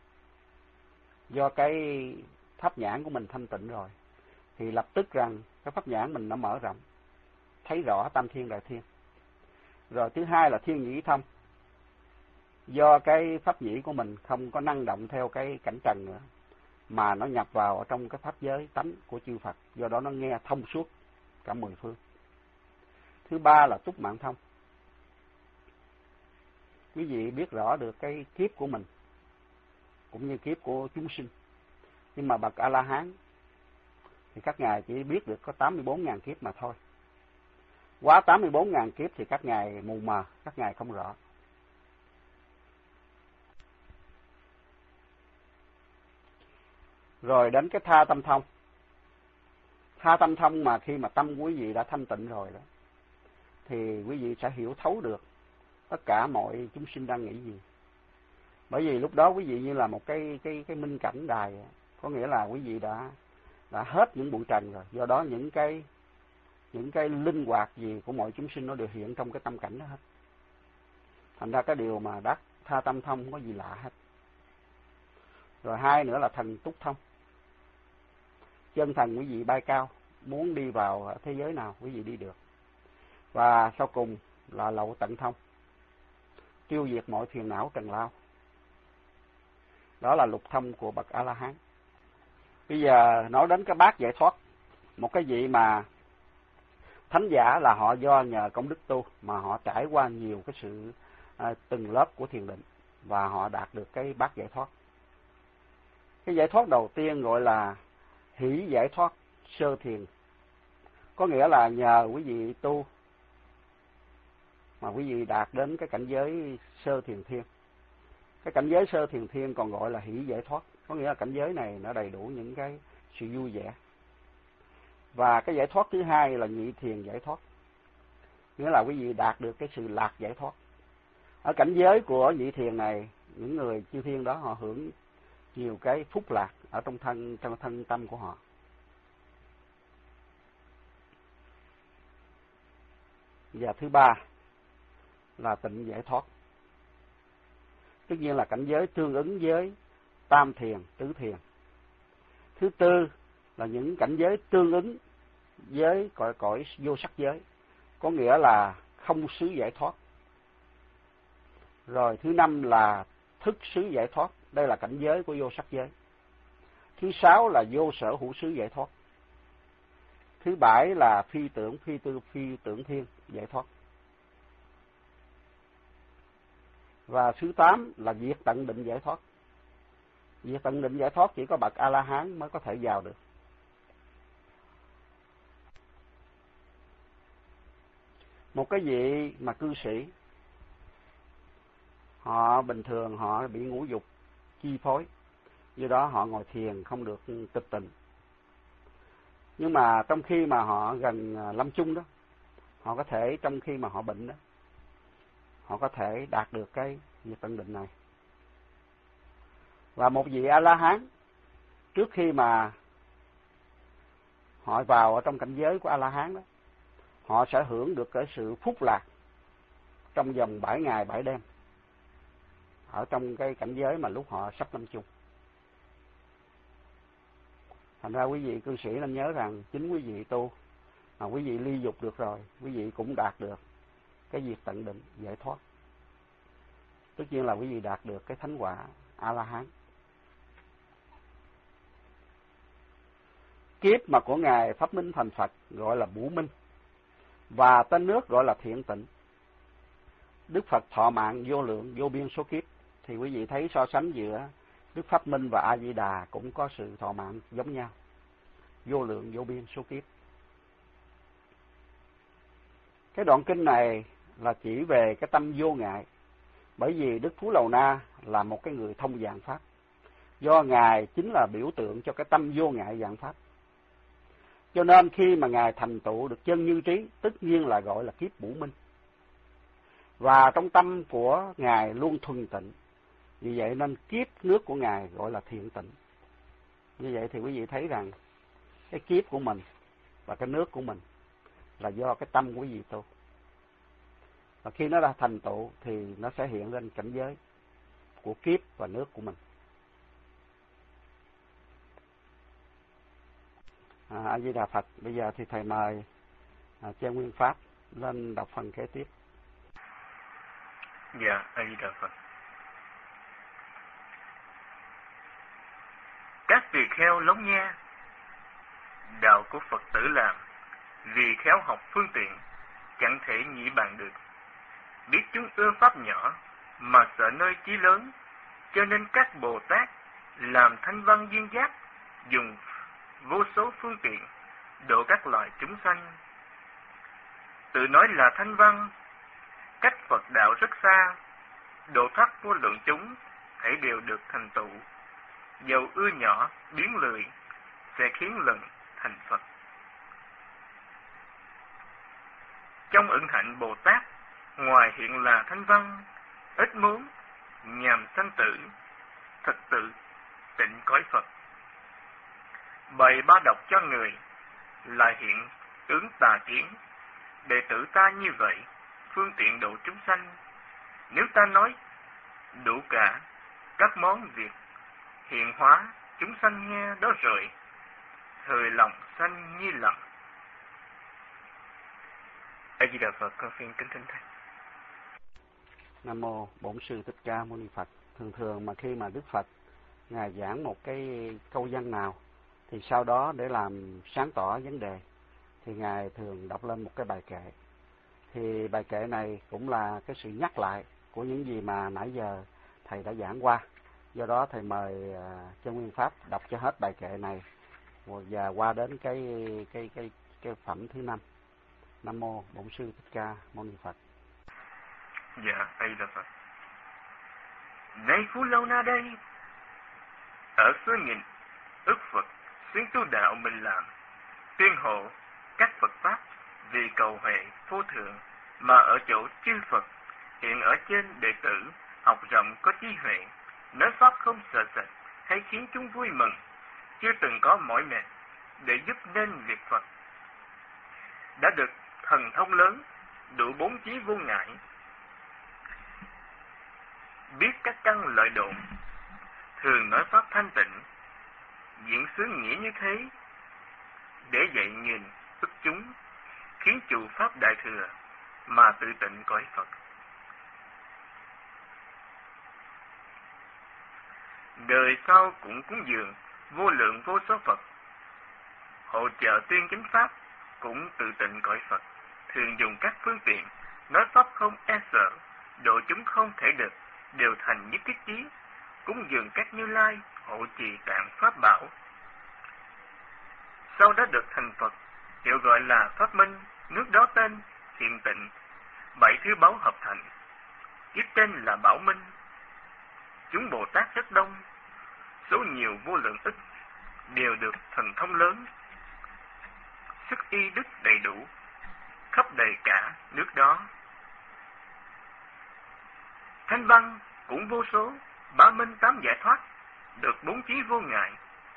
Do cái pháp nhãn của mình thanh tịnh rồi thì lập tức rằng cái pháp nhãn mình nó mở rộng, thấy rõ tam thiên đại thiên. Rồi thứ hai là thiên nhĩ thông. Do cái pháp nhĩ của mình không có năng động theo cái cảnh trần nữa, mà nó nhập vào ở trong cái pháp giới tánh của chư Phật, do đó nó nghe thông suốt cả mười phương. Thứ ba là túc mạng thông. Quý vị biết rõ được cái kiếp của mình cũng như kiếp của chúng sinh. Nhưng mà bậc A-la-hán thì các ngài chỉ biết được có tám mươi bốn nghìn kiếp mà thôi. Quá tám mươi bốn nghìn kiếp thì các ngài mù mờ, các ngài không rõ. Rồi đến cái tha tâm thông. Tha tâm thông mà khi mà tâm quý vị đã thanh tịnh rồi đó, thì quý vị sẽ hiểu thấu được tất cả mọi chúng sinh đang nghĩ gì. Bởi vì lúc đó quý vị như là một cái cái cái minh cảnh đài, có nghĩa là quý vị đã đã hết những bụi trần rồi. Do đó những cái những cái linh hoạt gì của mọi chúng sinh nó đều hiện trong cái tâm cảnh đó hết. Thành ra cái điều mà đắc tha tâm thông không có gì lạ hết. Rồi hai nữa là thần túc thông. Chân thần quý vị bay cao, muốn đi vào thế giới nào quý vị đi được. Và sau cùng là lậu tận thông, tiêu diệt mọi phiền não trần lao. Đó là lục thông của bậc A-la-hán. Bây giờ nói đến cái bát giải thoát, một cái vị mà thánh giả là họ do nhờ công đức tu mà họ trải qua nhiều cái sự à, từng lớp của thiền định và họ đạt được cái bát giải thoát. Cái giải thoát đầu tiên gọi là hỷ giải thoát sơ thiền, có nghĩa là nhờ quý vị tu mà quý vị đạt đến cái cảnh giới sơ thiền thiên. Cái cảnh giới sơ thiền thiên còn gọi là hỷ giải thoát, có nghĩa là cảnh giới này nó đầy đủ những cái sự vui vẻ. Và cái giải thoát thứ hai là nhị thiền giải thoát, nghĩa là quý vị đạt được cái sự lạc giải thoát. Ở cảnh giới của nhị thiền này, những người chư thiên đó họ hưởng nhiều cái phúc lạc ở trong thân trong thân tâm của họ. Và thứ ba là tịnh giải thoát, tất nhiên là cảnh giới tương ứng với tam thiền, tứ thiền. Thứ tư là những cảnh giới tương ứng với cõi cõi vô sắc giới, có nghĩa là không xứ giải thoát. Rồi thứ năm là thức xứ giải thoát, đây là cảnh giới của vô sắc giới. Thứ sáu là vô sở hữu xứ giải thoát. Thứ bảy là phi tưởng phi tư phi tưởng thiên giải thoát. Và thứ tám là diệt tận định giải thoát. Diệt tận định giải thoát chỉ có bậc A-la-hán mới có thể vào được. Một cái vị mà cư sĩ, họ bình thường họ bị ngũ dục chi phối, do đó họ ngồi thiền không được tịch tịnh. Nhưng mà trong khi mà họ gần lâm chung đó, họ có thể trong khi mà họ bệnh đó, họ có thể đạt được cái diệt tận định này. Và một vị A-la-hán trước khi mà họ vào ở trong cảnh giới của A-la-hán đó, họ sẽ hưởng được cái sự phúc lạc trong vòng bảy ngày bảy đêm ở trong cái cảnh giới mà lúc họ sắp lâm chung. Thành ra quý vị cư sĩ nên nhớ rằng chính quý vị tu mà quý vị ly dục được rồi, quý vị cũng đạt được cái diệt tận định giải thoát. Tất nhiên là quý vị đạt được cái thánh quả A-la-hán. Kiếp mà của Ngài Pháp Minh thành Phật gọi là Bủ Minh, và tên nước gọi là Thiện Tịnh. Đức Phật thọ mạng vô lượng vô biên số kiếp, thì quý vị thấy so sánh giữa Đức Pháp Minh và A Di Đà cũng có sự thọ mạng giống nhau, vô lượng vô biên số kiếp. Cái đoạn kinh này là chỉ về cái tâm vô ngại, bởi vì Đức Phú Lầu Na là một cái người thông vạn pháp, do Ngài chính là biểu tượng cho cái tâm vô ngại vạn pháp. Cho nên khi mà Ngài thành tựu được chân như trí, tất nhiên là gọi là kiếp Bủ Minh. Và trong tâm của Ngài luôn thuần tịnh, vì vậy nên kiếp nước của Ngài gọi là Thiện Tịnh. Như vậy thì quý vị thấy rằng cái kiếp của mình và cái nước của mình là do cái tâm của quý vị tu. Và khi nó đã thành tựu thì nó sẽ hiện lên cảnh giới của kiếp và nước của mình. À, A Di Đà Phật. Bây giờ thì thầy mời à, Cha Nguyên Pháp lên đọc phần kế tiếp. Dạ, A Di Đà Phật. Các tỳ kheo lắng nghe, đạo của Phật tử làm, vì khéo học phương tiện, chẳng thể nghĩ bàn được. Biết chúng ưa pháp nhỏ, mà sợ nơi chí lớn, cho nên các Bồ Tát làm thanh văn duyên giác, dùng vô số phương tiện, độ các loài chúng sanh. Tự nói là thanh văn, cách Phật đạo rất xa, độ thoát vô lượng chúng, thể đều được thành tựu. Dầu ưa nhỏ, biến lười, sẽ khiến lần thành Phật. Trong ẩn hạnh Bồ Tát, ngoài hiện là thanh văn, ít muốn, nhằm sanh tử, thật tự, tịnh cõi Phật. Bày ba độc cho người, là hiện tướng tà kiến, đệ tử ta như vậy, phương tiện độ chúng sanh. Nếu ta nói đủ cả các món việc hiện hóa, chúng sanh nghe đó rồi, thời lòng sanh như lầm. A Di Đà Phật, con xin kính thỉnh thầy. Nam mô Bổn Sư Thích Ca Mâu Ni Phật. Thường thường mà khi mà Đức Phật ngài giảng một cái câu văn nào thì sau đó để làm sáng tỏ vấn đề thì ngài thường đọc lên một cái bài kệ. Thì bài kệ này cũng là cái sự nhắc lại của những gì mà nãy giờ thầy đã giảng qua. Do đó thầy mời Chân Nguyên Pháp đọc cho hết bài kệ này và qua đến cái cái cái cái phẩm thứ năm. Nam mô Bổn Sư Thích Ca Mâu Ni Phật. Dạ, A Di Đà Phật. Này Phú Lâu Na đây, ở số nghìn ước Phật xuyên tu đạo mình làm, tuyên hộ các Phật pháp vì cầu huệ vô thượng, mà ở chỗ chư Phật hiện ở trên đệ tử học rộng có trí huệ, nói pháp không sợ sệt, hay khiến chúng vui mừng, chưa từng có mỏi mệt để giúp nên việc Phật. Đã được thần thông lớn, đủ bốn trí vô ngại, biết các căn lợi độ, thường nói pháp thanh tịnh, diễn xứ nghĩa như thế, để dạy nghìn ức chúng, khiến trụ pháp đại thừa, mà tự tịnh cõi Phật. Đời sau cũng cúng dường vô lượng vô số Phật, hỗ trợ tuyên chánh pháp, cũng tự tịnh cõi Phật, thường dùng các phương tiện, nói pháp không e sợ, độ chúng không thể được, đều thành nhất thiết chí, cúng dường các Như Lai, hộ trì tạng pháp bảo. Sau đã được thành Phật, hiệu gọi là Pháp Minh, nước đó tên Thiện Tịnh, bảy thứ báu hợp thành, kiếp tên là Bảo Minh. Chúng Bồ Tát rất đông, số nhiều vô lượng ức, đều được thần thông lớn, sức y đức đầy đủ, khắp đầy cả nước đó. Thanh văn cũng vô số, ba minh tám giải thoát, được bốn trí vô ngại.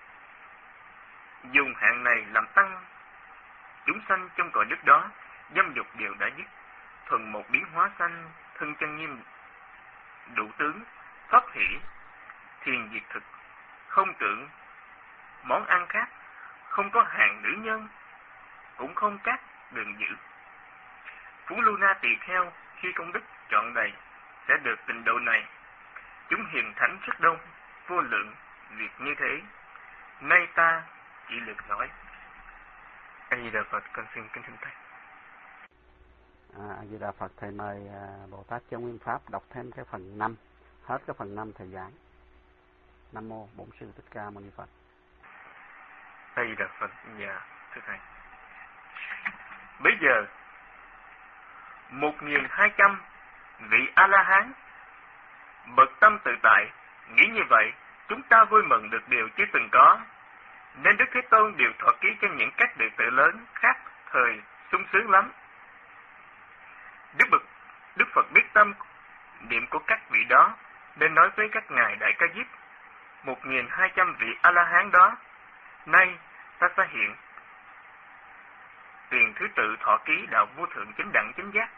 Dùng hạng này làm tăng, chúng sanh trong cõi đất đó, dâm dục đều đã dứt, thuần một biến hóa sanh, thân chân nghiêm, đủ tướng, pháp hỷ, thiền diệt thực, không tưởng món ăn khác, không có hàng nữ nhân, cũng không các đường giữ. Phú Lưu Na tỳ kheo khi công đức trọn đầy sẽ được tịnh độ này. Chúng hiền thánh rất đông, vô lượng việc như thế. Nay ta chỉ lược nói. A Di Đà Phật, con xin kính thỉnh thầy. A Di Đà Phật, thầy mời à, Bồ Tát Chân Nguyên Pháp đọc thêm cái phần năm, hết cái phần năm thầy giảng. Nam mô Bổn Sư Thích Ca Mâu Ni Phật. A Di Đà Phật. Dạ thưa thầy. Bây giờ một nghìn hai trăm vị A La Hán bậc tâm tự tại nghĩ như vậy, chúng ta vui mừng được điều chưa từng có, nên Đức Thế Tôn đều thọ ký cho những các đệ tử lớn khác thời sung sướng lắm. Đức bậc Đức Phật biết tâm niệm của các vị đó, nên nói với các ngài Đại Ca Diếp, một nghìn hai trăm vị A La Hán đó, nay ta sẽ hiện tiền thứ tự thọ ký đạo vô thượng chánh đẳng chánh giác.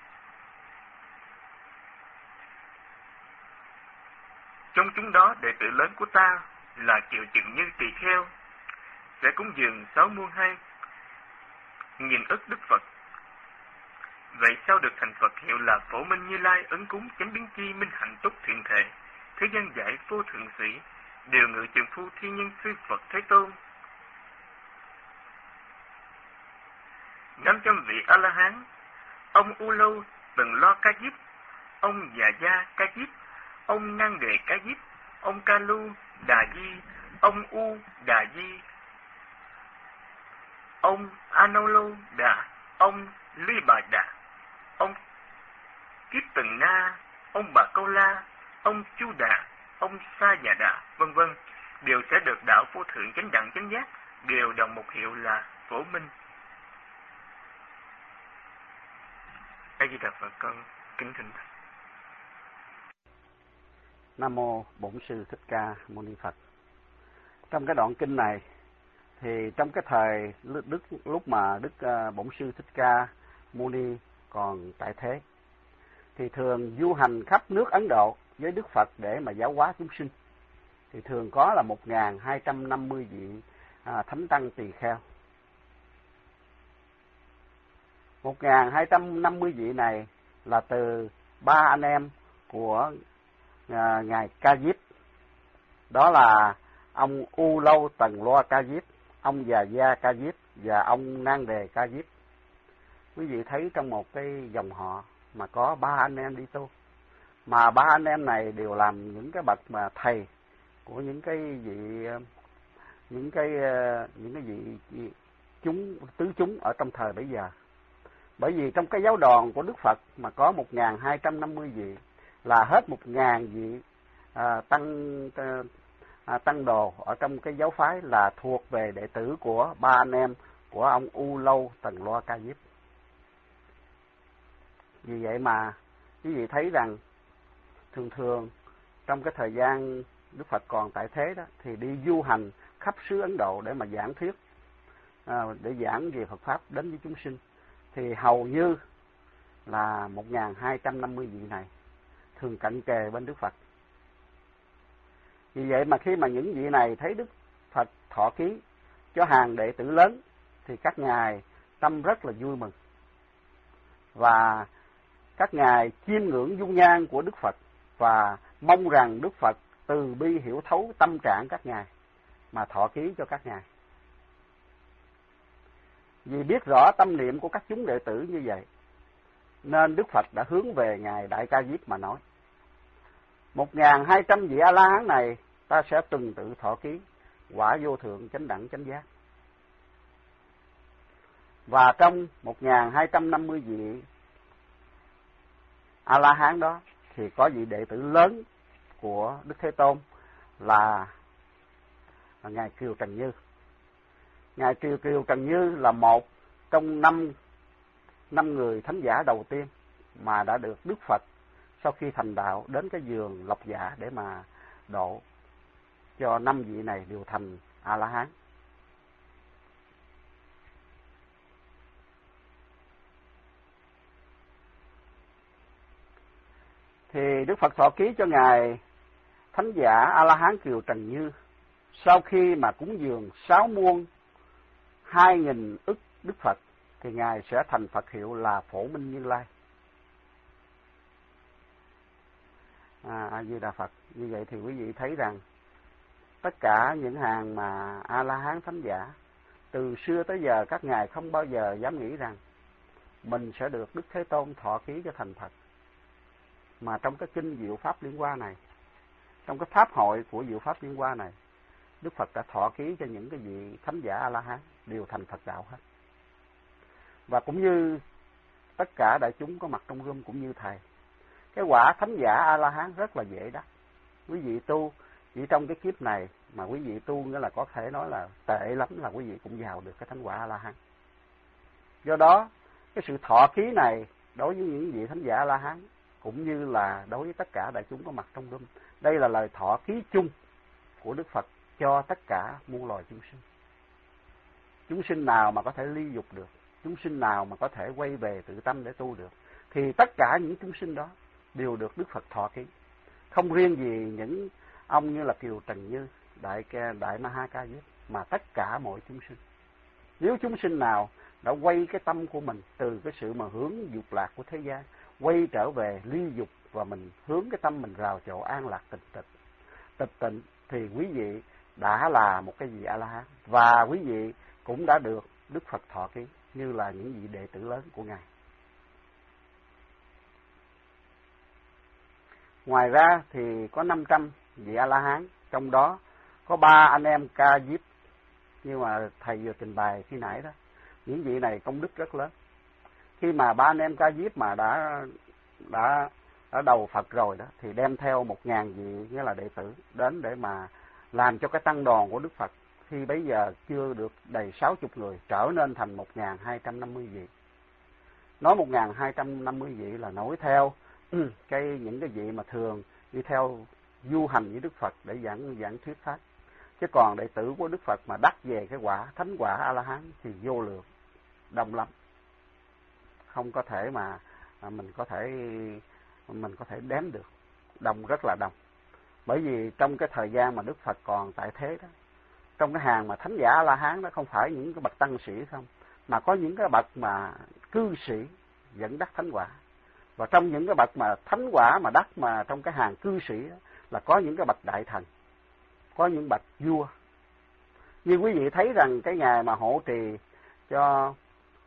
Trong chúng đó đệ tử lớn của ta là Triệu Chừng Như tỳ kheo, sẽ cúng dường sáu muôn hai nghìn ức Đức Phật. Vậy sao được thành Phật hiệu là Phổ Minh Như Lai, ấn cúng chánh biến chi, minh hạnh túc thiện thể, thế gian giải vô thượng sĩ, đều ngự trường phu thiên nhân sư Phật Thế Tôn. Năm trăm vị A La Hán, ông U Lâu từng lo Ca Diếp, ông Già Gia Ca Diếp, ông Năng Đề Ca Diếp, ông Ca Lu Đà Di, ông U Đà Di, ông Anolo Đà, ông Ly Bà Đà, ông Kiếp Từng Na, ông Bà Câu La, ông Chu Đà, ông Sa Già Đà, vân vân, đều sẽ được đạo vô thượng chánh đẳng chánh giác, đều đồng một hiệu là Phổ Minh. A Di Đà Phật, con kính thỉnh thầy. Nam mô Bổn Sư Thích Ca Mâu Ni Phật. Trong cái đoạn kinh này thì trong cái thời đức lúc mà Đức Bổn Sư Thích Ca Mâu Ni còn tại thế thì thường du hành khắp nước Ấn Độ với Đức Phật để mà giáo hóa chúng sinh. Thì thường có là một nghìn hai trăm năm mươi vị à, thánh tăng tỳ kheo. một nghìn hai trăm năm mươi vị này là từ ba anh em của à, ngài Ca Diếp, đó là ông U Lâu Tần Loa Ca Diếp, ông Già Gia Ca Diếp và ông Nan Đề Ca Diếp. Quý vị thấy trong một cái dòng họ mà có ba anh em đi tu, mà ba anh em này đều làm những cái bậc mà thầy của những cái vị những cái những cái vị chúng tứ chúng ở trong thời bấy giờ. Bởi vì trong cái giáo đoàn của Đức Phật mà có một nghìn hai trăm năm mươi vị, là hết một nghìn vị à, tăng à, tăng đồ ở trong cái giáo phái là thuộc về đệ tử của ba anh em của ông U Lâu Tần Loa Ca Diếp. Vì vậy mà quý vị thấy rằng thường thường trong cái thời gian Đức Phật còn tại thế đó, thì đi du hành khắp xứ Ấn Độ để mà giảng thuyết, à, để giảng về Phật Pháp đến với chúng sinh, thì hầu như là một nghìn hai trăm năm mươi vị này thường cận kề bên Đức Phật. Vì vậy mà khi mà những vị này thấy Đức Phật thọ ký cho hàng đệ tử lớn, thì các ngài tâm rất là vui mừng, và các ngài chiêm ngưỡng dung nhan của Đức Phật và mong rằng Đức Phật từ bi hiểu thấu tâm trạng các ngài mà thọ ký cho các ngài. Vì biết rõ tâm niệm của các chúng đệ tử như vậy, nên Đức Phật đã hướng về ngài Đại Ca Diếp mà nói: một nghìn hai trăm vị A-la-hán này ta sẽ tuần tự thọ ký quả vô thượng chánh đẳng chánh giác. Và trong một nghìn hai trăm năm mươi vị A-la-hán đó thì có vị đệ tử lớn của Đức Thế Tôn là, là ngài Kiều Trần Như. Ngài Kiều Kiều Trần Như là một trong năm năm người thánh giả đầu tiên mà đã được Đức Phật sau khi thành đạo đến cái vườn Lộc Dạ để mà độ cho năm vị này đều thành A-la-hán. Thì Đức Phật thọ ký cho ngài thánh giả A-la-hán Kiều Trần Như, sau khi mà cúng dường sáu muôn hai nghìn ức Đức Phật, thì ngài sẽ thành Phật hiệu là Phổ Minh Như Lai. À, A Di Đà Phật. Như vậy thì quý vị thấy rằng tất cả những hàng mà A-la-hán thánh giả từ xưa tới giờ, các ngài không bao giờ dám nghĩ rằng mình sẽ được Đức Thế Tôn thọ ký cho thành Phật. Mà trong cái kinh Diệu Pháp Liên Hoa này, trong cái pháp hội của Diệu Pháp Liên Hoa này, Đức Phật đã thọ ký cho những cái vị thánh giả A-la-hán đều thành Phật đạo hết. Và cũng như tất cả đại chúng có mặt trong room cũng như thầy, cái quả thánh giả A-la-hán rất là dễ đắc. Quý vị tu chỉ trong cái kiếp này mà quý vị tu, nghĩa là có thể nói là tệ lắm là quý vị cũng vào được cái thánh quả A-la-hán. Do đó cái sự thọ ký này đối với những vị thánh giả A-la-hán cũng như là đối với tất cả đại chúng có mặt trong room, đây là lời thọ ký chung của Đức Phật cho tất cả muôn loài chúng sinh. Chúng sinh nào mà có thể ly dục được, chúng sinh nào mà có thể quay về tự tâm để tu được, thì tất cả những chúng sinh đó đều được Đức Phật thọ ký. Không riêng gì những ông như là Kiều Trần Như, Đại Đại Ma Ha Ca Diếp, mà tất cả mọi chúng sinh. Nếu chúng sinh nào đã quay cái tâm của mình từ cái sự mà hướng dục lạc của thế gian, quay trở về ly dục, và mình hướng cái tâm mình vào chỗ an lạc tịch tịch tịch tịnh, thì quý vị đã là một cái vị A-la-hán, và quý vị cũng đã được Đức Phật thọ ký như là những vị đệ tử lớn của ngài. Ngoài ra thì có năm trăm vị A-la-hán, trong đó có ba anh em Ca Diếp, nhưng mà thầy vừa trình bày khi nãy đó, những vị này công đức rất lớn. Khi mà ba anh em Ca Diếp mà đã đã ở đầu Phật rồi đó, thì đem theo một ngàn vị nghĩa là đệ tử đến để mà làm cho cái tăng đoàn của Đức Phật khi bấy giờ chưa được đầy sáu chục người trở nên thành một nghìn hai trăm năm mươi vị. Nói một nghìn hai trăm năm mươi vị là nối theo cái những cái vị mà thường đi theo du hành với Đức Phật để giảng giảng thuyết pháp. Chứ còn đệ tử của Đức Phật mà đắc về cái quả thánh quả A-la-hán thì vô lượng, đông lắm, không có thể mà mình có thể mình có thể đếm được, đông rất là đông. Bởi vì trong cái thời gian mà Đức Phật còn tại thế đó, trong cái hàng mà thánh giả A-la-hán đó không phải những cái bậc tăng sĩ không, mà có những cái bậc mà cư sĩ vẫn đắc thánh quả. Và trong những cái bậc mà thánh quả mà đắc mà trong cái hàng cư sĩ là có những cái bậc đại thần, có những bậc vua. Như quý vị thấy rằng cái ngày mà hộ trì cho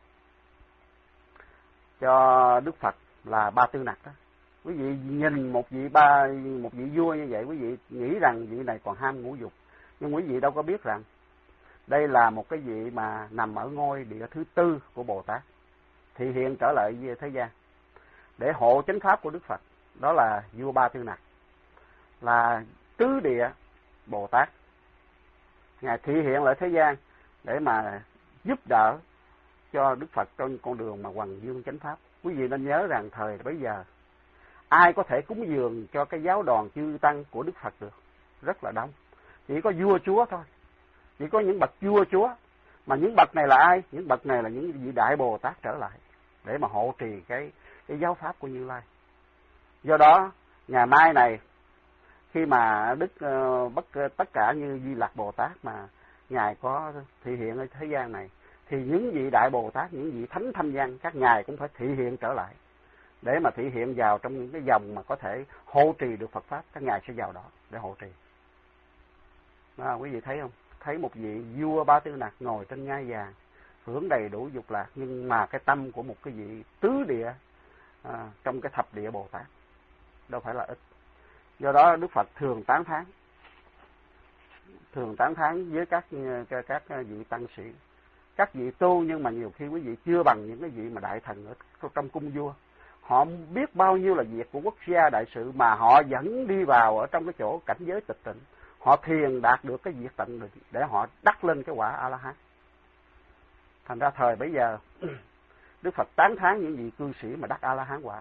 cho Đức Phật là Ba Tư Nặc đó. Quý vị nhìn một vị ba một vị vua như vậy, quý vị nghĩ rằng vị này còn ham ngũ dục, nhưng quý vị đâu có biết rằng đây là một cái vị mà nằm ở ngôi địa thứ tư của Bồ Tát, thị hiện trở lại với thế gian để hộ chánh pháp của Đức Phật. Đó là vua Ba Tư Nặc, là tứ địa Bồ Tát. Ngài thị hiện lại thế gian để mà giúp đỡ cho Đức Phật trong con đường mà hoằng dương chánh pháp. Quý vị nên nhớ rằng thời bấy giờ ai có thể cúng dường cho cái giáo đoàn chư tăng của Đức Phật được? Rất là đông. Chỉ có vua chúa thôi. Chỉ có những bậc vua chúa. Mà những bậc này là ai? Những bậc này là những vị Đại Bồ Tát trở lại để mà hộ trì cái, cái giáo pháp của Như Lai. Do đó, ngày mai này, khi mà Đức uh, bất tất cả như Di Lặc Bồ Tát mà Ngài có thị hiện ở thế gian này, thì những vị Đại Bồ Tát, những vị Thánh Thanh Văn, các Ngài cũng phải thị hiện trở lại để mà thị hiện vào trong những cái dòng mà có thể hộ trì được Phật Pháp. Các Ngài sẽ vào đó để hộ trì. Đó, quý vị thấy không? Thấy một vị vua Ba Tư Nặc ngồi trên ngai vàng, hưởng đầy đủ dục lạc, nhưng mà cái tâm của một cái vị tứ địa à, trong cái thập địa Bồ Tát đâu phải là ít. Do đó Đức Phật thường tán thán, thường tán thán với các các, các vị tăng sĩ, các vị tu, nhưng mà nhiều khi quý vị chưa bằng những cái vị mà đại thần ở trong cung vua. Họ biết bao nhiêu là việc của quốc gia đại sự mà họ vẫn đi vào ở trong cái chỗ cảnh giới tịch tịnh. Họ thiền đạt được cái việc tận định để họ đắc lên cái quả A-la-hán. Thành ra thời bấy giờ Đức Phật tán thán những vị cư sĩ mà đắc A-la-hán quả.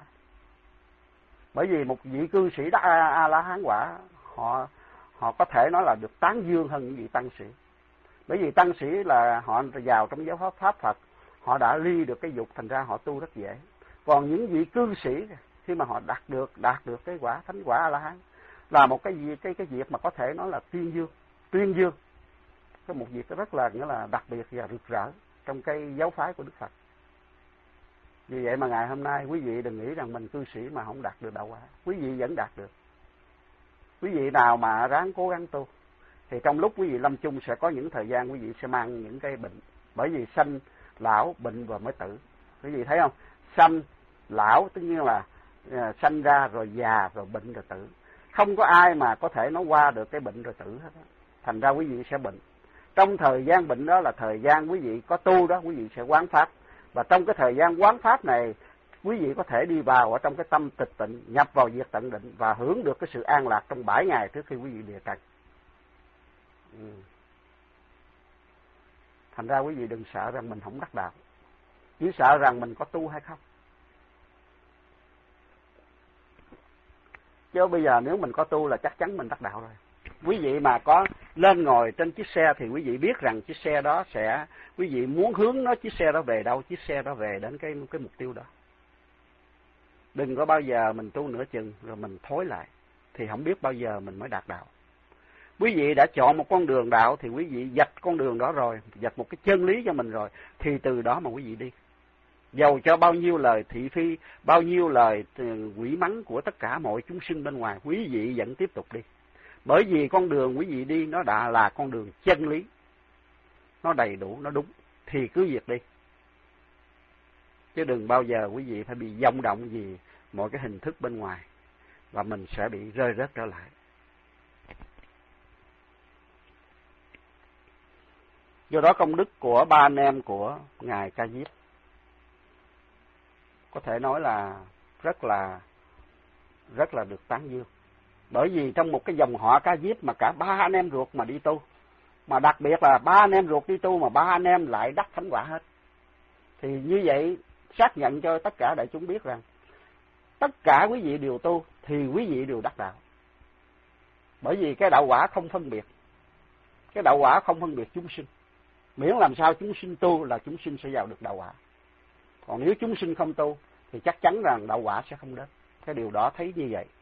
Bởi vì một vị cư sĩ đắc A-la-hán quả, họ họ có thể nói là được tán dương hơn những vị tăng sĩ. Bởi vì tăng sĩ là họ vào trong giáo pháp pháp Phật, họ đã ly được cái dục, thành ra họ tu rất dễ. Còn những vị cư sĩ khi mà họ đạt được đạt được cái quả thánh quả A-la-hán là một cái gì cái cái việc mà có thể nói là tuyên dương, tuyên dương. Cái một việc rất là nghĩa là đặc biệt và rực rỡ trong cái giáo phái của Đức Phật. Vì vậy mà ngày hôm nay quý vị đừng nghĩ rằng mình cư sĩ mà không đạt được đạo quả. Quý vị vẫn đạt được. Quý vị nào mà ráng cố gắng tu thì trong lúc quý vị lâm chung sẽ có những thời gian quý vị sẽ mang những cái bệnh. Bởi vì sanh, lão, bệnh và mới tử. Quý vị thấy không? Sanh, lão tất nhiên là uh, sanh ra rồi già rồi bệnh rồi tử. Không có ai mà có thể nó qua được cái bệnh rồi tử hết. Thành ra quý vị sẽ bệnh. Trong thời gian bệnh đó là thời gian quý vị có tu đó, quý vị sẽ quán pháp. Và trong cái thời gian quán pháp này, quý vị có thể đi vào ở trong cái tâm tịch tịnh, nhập vào việc tận định và hưởng được cái sự an lạc trong bảy ngày trước khi quý vị địa trần. Ừ. Thành ra quý vị đừng sợ rằng mình không đắc đạo, chỉ sợ rằng mình có tu hay không. Chứ bây giờ nếu mình có tu là chắc chắn mình đắc đạo rồi. Quý vị mà có lên ngồi trên chiếc xe thì quý vị biết rằng chiếc xe đó sẽ, quý vị muốn hướng nó chiếc xe đó về đâu, chiếc xe đó về đến cái cái mục tiêu đó. Đừng có bao giờ mình tu nửa chừng rồi mình thối lại, thì không biết bao giờ mình mới đạt đạo. Quý vị đã chọn một con đường đạo thì quý vị dạch con đường đó rồi, dạch một cái chân lý cho mình rồi, thì từ đó mà quý vị đi. Dầu cho bao nhiêu lời thị phi, bao nhiêu lời quỷ mắng của tất cả mọi chúng sinh bên ngoài, quý vị vẫn tiếp tục đi. Bởi vì con đường quý vị đi nó đã là con đường chân lý, nó đầy đủ, nó đúng, thì cứ việc đi. Chứ đừng bao giờ quý vị phải bị vọng động vì mọi cái hình thức bên ngoài, và mình sẽ bị rơi rớt trở lại. Do đó công đức của ba anh em của Ngài Ca Diếp có thể nói là rất là rất là được tán dương. Bởi vì trong một cái dòng họ Ca Diếp mà cả ba anh em ruột mà đi tu, mà đặc biệt là ba anh em ruột đi tu mà ba anh em lại đắc thánh quả hết, thì như vậy xác nhận cho tất cả đại chúng biết rằng tất cả quý vị đều tu thì quý vị đều đắc đạo. Bởi vì cái đạo quả không phân biệt, cái đạo quả không phân biệt chúng sinh. Miễn làm sao chúng sinh tu là chúng sinh sẽ vào được đạo quả. Còn nếu chúng sinh không tu thì chắc chắn rằng đạo quả sẽ không đến. Cái điều đó thấy như vậy.